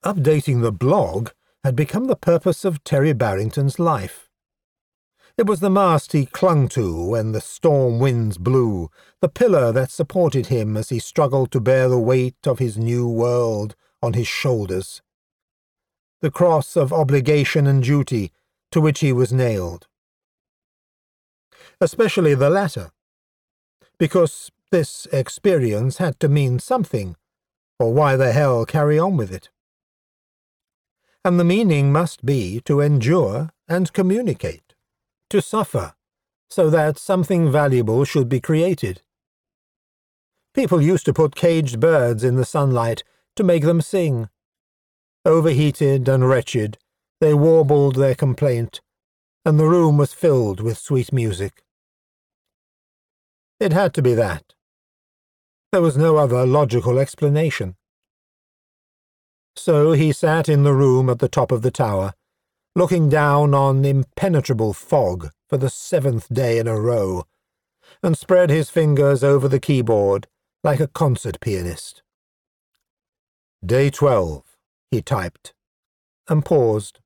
Updating the blog had become the purpose of Terry Barrington's life. It was the mast he clung to when the storm winds blew, the pillar that supported him as he struggled to bear the weight of his new world on his shoulders, the cross of obligation and duty to which he was nailed. Especially the latter, because this experience had to mean something, or why the hell carry on with it? And the meaning must be to endure and communicate, to suffer, so that something valuable should be created. People used to put caged birds in the sunlight to make them sing. Overheated and wretched, they warbled their complaint, and the room was filled with sweet music. It had to be that. There was no other logical explanation. So he sat in the room at the top of the tower, looking down on impenetrable fog for the 7th day in a row, and spread his fingers over the keyboard like a concert pianist. Day 12, he typed, and paused.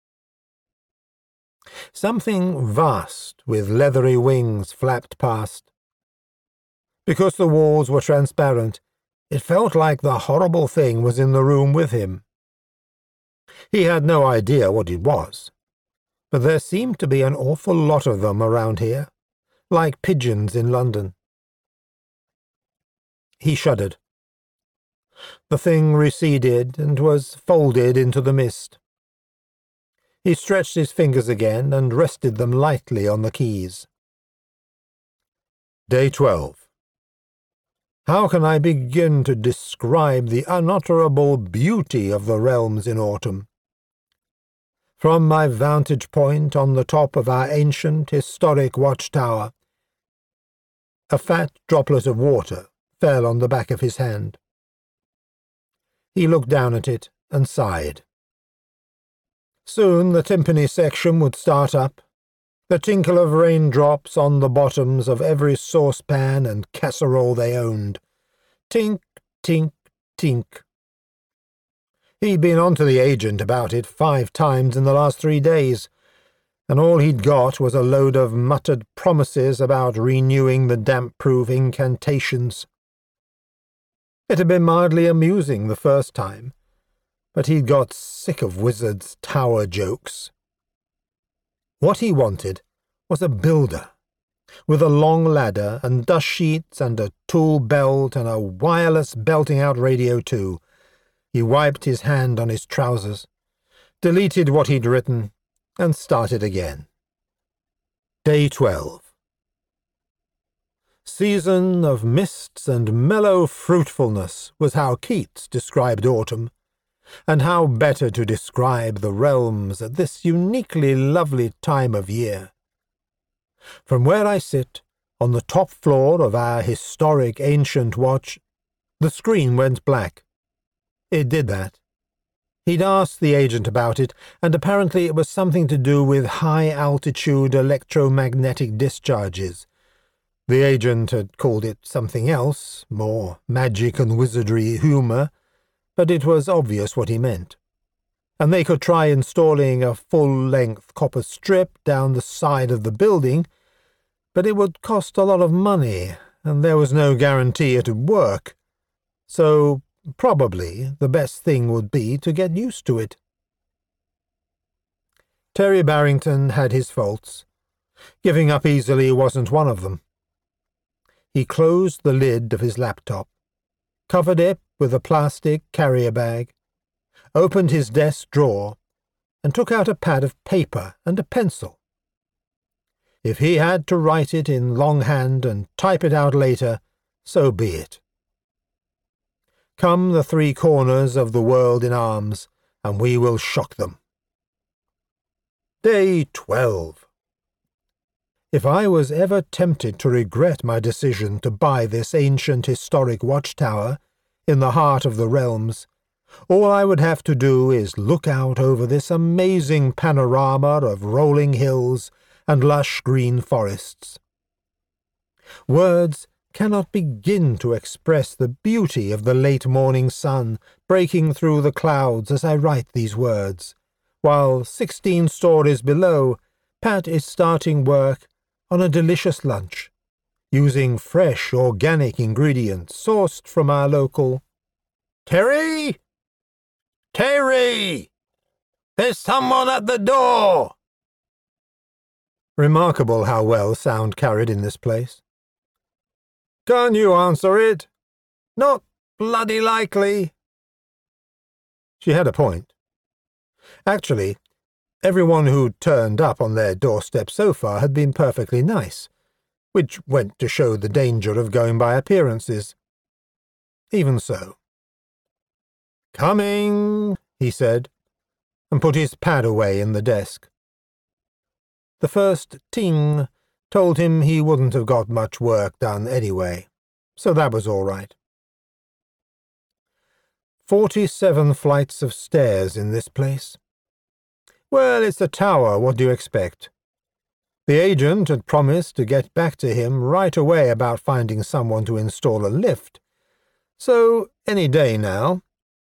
Something vast with leathery wings flapped past. Because the walls were transparent, it felt like the horrible thing was in the room with him. He had no idea what it was, but there seemed to be an awful lot of them around here, like pigeons in London. He shuddered. The thing receded and was folded into the mist. He stretched his fingers again and rested them lightly on the keys. Day 12. How can I begin to describe the unutterable beauty of the realms in autumn? From my vantage point on the top of our ancient, historic watchtower, a fat droplet of water fell on the back of his hand. He looked down at it and sighed. Soon the timpani section would start up, the tinkle of raindrops on the bottoms of every saucepan and casserole they owned. Tink, tink, tink. He'd been on to the agent about it 5 times in the last 3 days, and all he'd got was a load of muttered promises about renewing the damp-proof incantations. It had been mildly amusing the first time, but he'd got sick of Wizard's tower jokes. What he wanted was a builder, with a long ladder and dust sheets and a tool belt and a wireless belting-out radio too. He wiped his hand on his trousers, deleted what he'd written, and started again. Day 12. Season of mists and mellow fruitfulness was how Keats described autumn, and how better to describe the realms at this uniquely lovely time of year. From where I sit, on the top floor of our historic ancient watch, the screen went black. It did that. He'd asked the agent about it, and apparently it was something to do with high-altitude electromagnetic discharges. The agent had called it something else, more magic and wizardry humour, but it was obvious what he meant. And they could try installing a full-length copper strip down the side of the building, but it would cost a lot of money, and there was no guarantee it would work. So probably the best thing would be to get used to it. Terry Barrington had his faults. Giving up easily wasn't one of them. He closed the lid of his laptop, covered it with a plastic carrier bag, opened his desk drawer, and took out a pad of paper and a pencil. If he had to write it in longhand and type it out later, so be it. Come the 3 corners of the world in arms, and we will shock them. Day 12. If I was ever tempted to regret my decision to buy this ancient historic watchtower in the heart of the realms, all I would have to do is look out over this amazing panorama of rolling hills and lush green forests. Words cannot begin to express the beauty of the late morning sun breaking through the clouds as I write these words, while 16 stories below, Pat is starting work on a delicious lunch, using fresh organic ingredients sourced from our local... Terry! Terry! There's someone at the door! Remarkable how well sound carried in this place. Can't you answer it? Not bloody likely. She had a point. Actually, everyone who'd turned up on their doorstep so far had been perfectly nice, which went to show the danger of going by appearances. Even so. "Coming," he said, and put his pad away in the desk. The first ting told him he wouldn't have got much work done anyway, so that was all right. 47 flights of stairs in this place. Well, it's a tower, what do you expect? The agent had promised to get back to him right away about finding someone to install a lift, so any day now.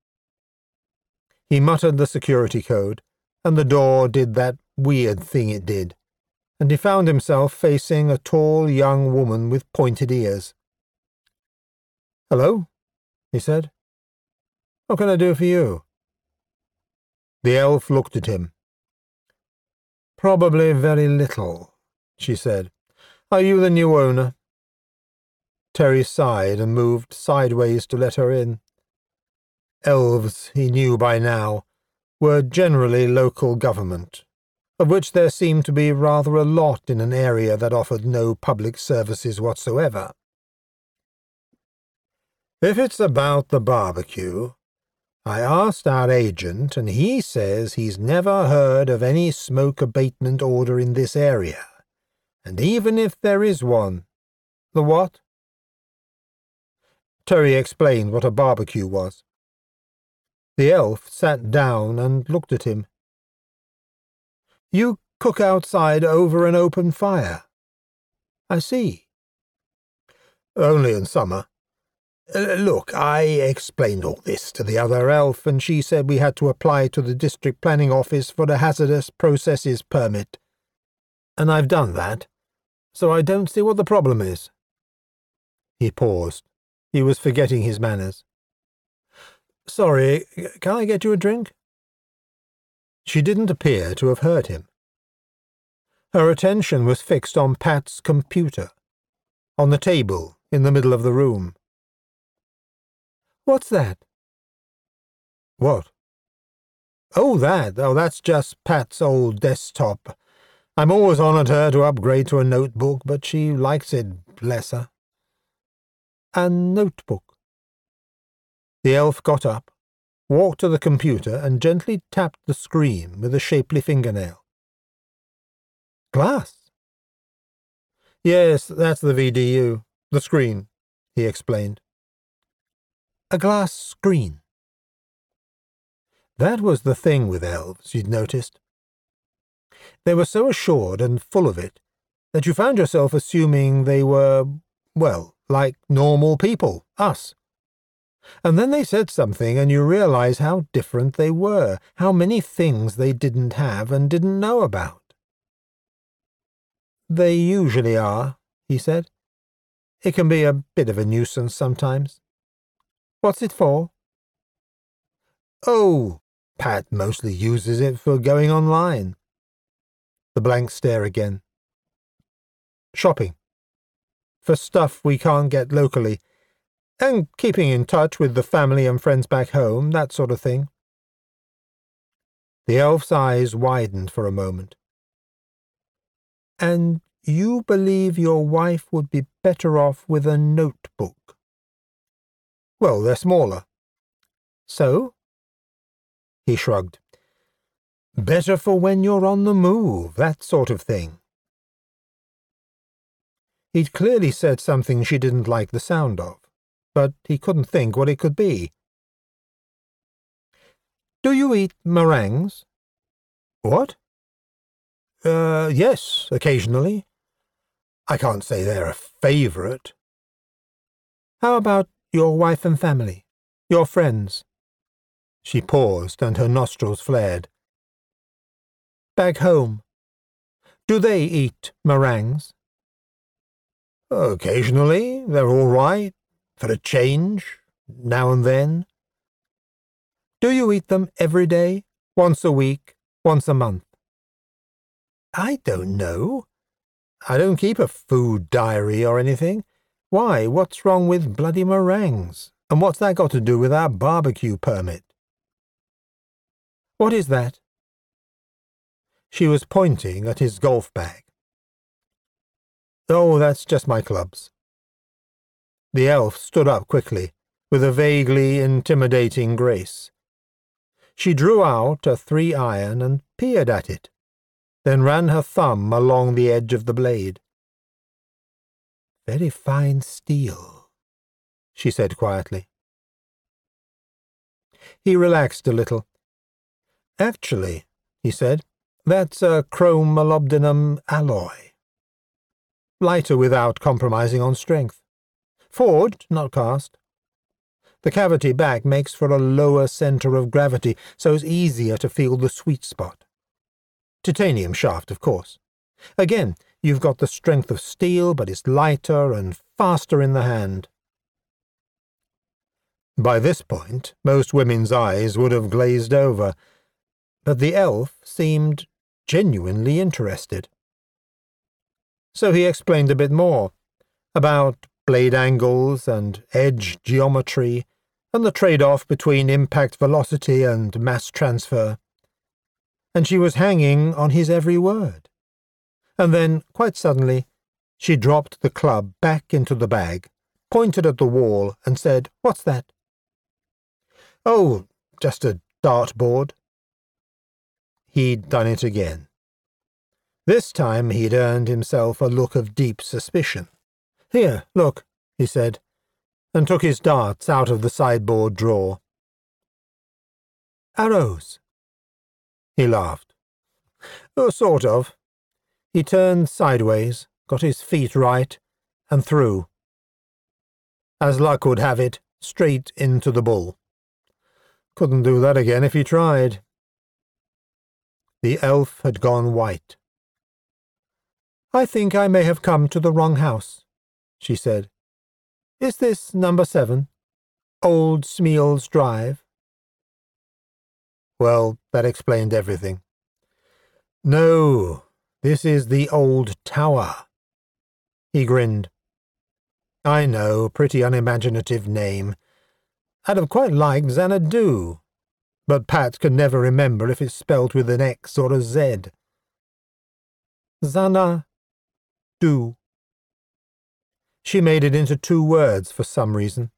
He muttered the security code, and the door did that weird thing it did, and he found himself facing a tall young woman with pointed ears. "Hello," he said. "What can I do for you?" The elf looked at him. "Probably very little," she said. "Are you the new owner?" Terry sighed and moved sideways to let her in. Elves, he knew by now, were generally local government, of which there seemed to be rather a lot in an area that offered no public services whatsoever. "If it's about the barbecue, I asked our agent, and he says he's never heard of any smoke abatement order in this area, and even if there is one..." "The what?" Terry explained what a barbecue was. The elf sat down and looked at him. "You cook outside over an open fire." "I see." "Only in summer. Look, I explained all this to the other elf, and she said we had to apply to the district planning office for the hazardous processes permit. And I've done that, so I don't see what the problem is." He paused. He was forgetting his manners. "Sorry, can I get you a drink?" She didn't appear to have heard him. Her attention was fixed on Pat's computer, on the table in the middle of the room. "What's that?" "What?" "Oh, that. Oh, that's just Pat's old desktop. I'm always on at her to upgrade to a notebook, but she likes it, bless her." "A notebook?" The elf got up, walked to the computer, and gently tapped the screen with a shapely fingernail. "Glass?" "Yes, that's the VDU. The screen," he explained. "A glass screen." That was the thing with elves, you'd noticed. They were so assured and full of it that you found yourself assuming they were, well, like normal people, us. And then they said something and you realize how different they were, how many things they didn't have and didn't know about. "They usually are," he said. "It can be a bit of a nuisance sometimes." "What's it for?" "Oh, Pat mostly uses it for going online." The blank stare again. "Shopping. For stuff we can't get locally. And keeping in touch with the family and friends back home, that sort of thing." The elf's eyes widened for a moment. "And you believe your wife would be better off with a notebook?" "Well, they're smaller." "So?" He shrugged. "Better for when you're on the move, that sort of thing." He'd clearly said something she didn't like the sound of, but he couldn't think what it could be. "Do you eat meringues?" "What?" Yes, occasionally. I can't say they're a favourite." How about your wife and family? Your friends?" She paused, and her nostrils flared. "Back home. Do they eat meringues?" "Occasionally. They're all right. For a change. Now and then." "Do you eat them every day? Once a week? Once a month?" "I don't know. I don't keep a food diary or anything. Why, what's wrong with bloody meringues? And what's that got to do with our barbecue permit?" "What is that?" She was pointing at his golf bag. "Oh, that's just my clubs." The elf stood up quickly, with a vaguely intimidating grace. She drew out a 3-iron and peered at it, then ran her thumb along the edge of the blade. "Very fine steel," she said quietly. He relaxed a little. "Actually," he said, "that's a chrome molybdenum alloy. Lighter without compromising on strength. Forged, not cast. The cavity back makes for a lower center of gravity, so it's easier to feel the sweet spot. Titanium shaft, of course. Again, you've got the strength of steel, but it's lighter and faster in the hand." By this point, most women's eyes would have glazed over, but the elf seemed genuinely interested. So he explained a bit more, about blade angles and edge geometry, and the trade-off between impact velocity and mass transfer. And she was hanging on his every word. And then, quite suddenly, she dropped the club back into the bag, pointed at the wall, and said, "What's that?" "Oh, just a dartboard." He'd done it again. This time he'd earned himself a look of deep suspicion. "Here, look," he said, and took his darts out of the sideboard drawer. "Arrows." He laughed. "Oh, sort of." He turned sideways, got his feet right, and threw. As luck would have it, straight into the bull. Couldn't do that again if he tried. The elf had gone white. "I think I may have come to the wrong house," she said. "Is this number 7? Old Smeals Drive?" Well, that explained everything. "No, this is the old tower." He grinned. "I know, pretty unimaginative name. I'd have quite liked Xanadu, but Pat can never remember if it's spelt with an X or a Z. Xana-du. She made it into 2 words for some reason.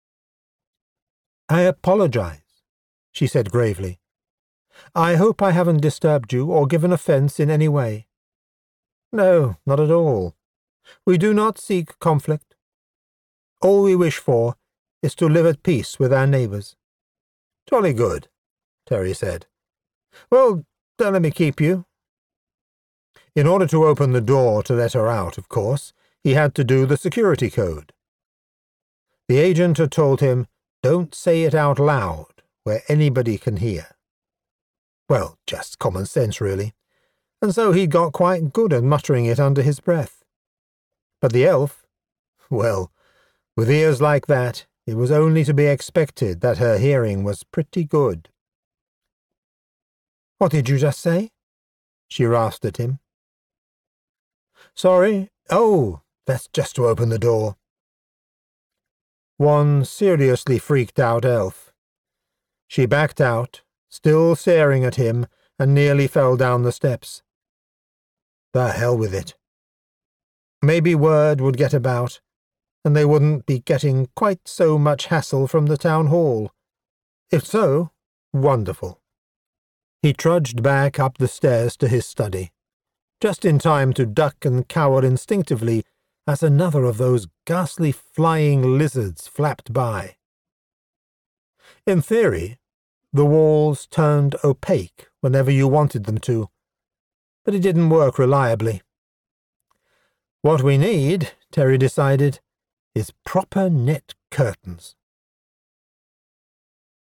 "I apologize," she said gravely. "I hope I haven't disturbed you or given offense in any way." "No, not at all. We do not seek conflict. All we wish for is to live at peace with our neighbours." "Jolly good," Terry said. "Well, don't let me keep you." In order to open the door to let her out, of course, he had to do the security code. The agent had told him, "Don't say it out loud, where anybody can hear." Well, just common sense, really. And so he'd got quite good at muttering it under his breath. But the elf, well, with ears like that, it was only to be expected that her hearing was pretty good. "What did you just say?" she rasped at him. "Sorry. Oh, that's just to open the door." One seriously freaked out elf. She backed out, still staring at him, and nearly fell down the steps. The hell with it. Maybe word would get about, and they wouldn't be getting quite so much hassle from the town hall. If so, wonderful. He trudged back up the stairs to his study, just in time to duck and cower instinctively as another of those ghastly flying lizards flapped by. In theory, the walls turned opaque whenever you wanted them to, but it didn't work reliably. What we need, Terry decided, is proper net curtains.